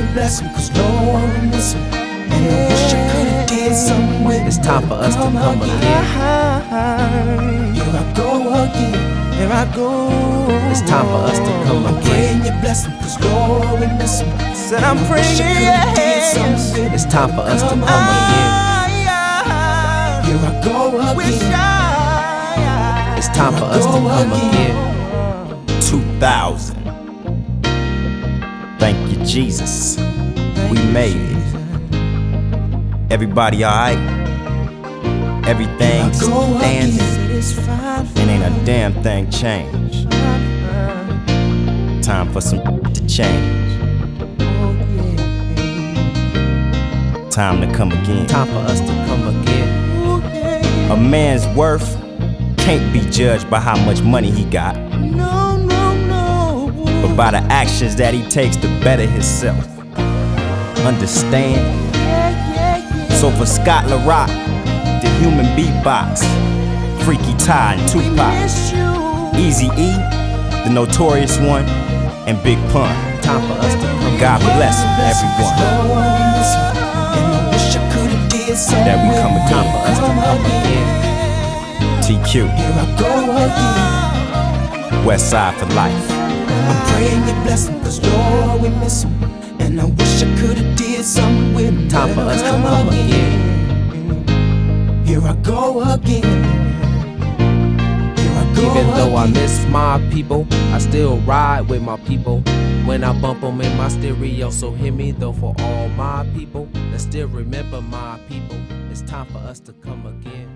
bless him, cause Lord we miss him. And I wish I could've did something with him. It's time for us to come again. Here I go again. Here I go. It's time for us to come I'm again. praying you bless him, cause Lord we miss him. Said I'm praying, yes. It's time for us to come again. Here I go again. It's time for us to come again. 2000. Thank you, Jesus. We made it. Everybody alright? Everything's standing, and ain't a damn thing changed. Time for some to change. Time to come again. Time for us to come again. A man's worth can't be judged by how much money he got, but by the actions that he takes to better himself. Understand? So for Scott LaRock, the human beatbox, Freaky Ty and Tupac, Eazy-E, the Notorious One, and Big Pun. Time for us to come God bless everyone. That we come again. Time for us to come again. TQ, Here I go again. West Side for life. I'm praying you bless him, cause Lord we miss him. And I wish I could've did something with him. Time for us to come again. Here I go again. Here I go Even though I again. miss my people, I still ride with my people. When I bump them in my stereo, so hear me though for all my people that still remember my people. It's time for us to come again.